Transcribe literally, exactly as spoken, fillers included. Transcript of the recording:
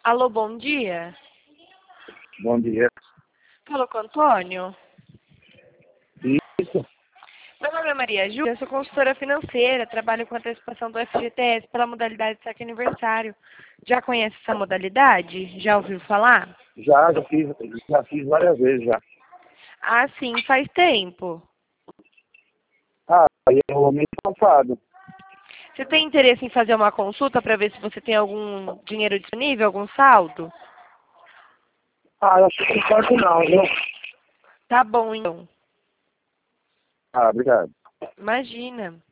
Alô, bom dia. Bom dia. Falou com o Antônio? Isso. Meu nome é Maria Júlia, eu sou consultora financeira, trabalho com antecipação do F G T S pela modalidade saque aniversário. Já conhece essa modalidade? Já ouviu falar? Já, já fiz, já fiz várias vezes já. Ah, sim, faz tempo. Ah, aí é o mês passado. Você tem interesse em fazer uma consulta para ver se você tem algum dinheiro disponível, algum saldo? Ah, eu acho que não pode não, viu? Tá bom, então. Ah, obrigado. Imagina.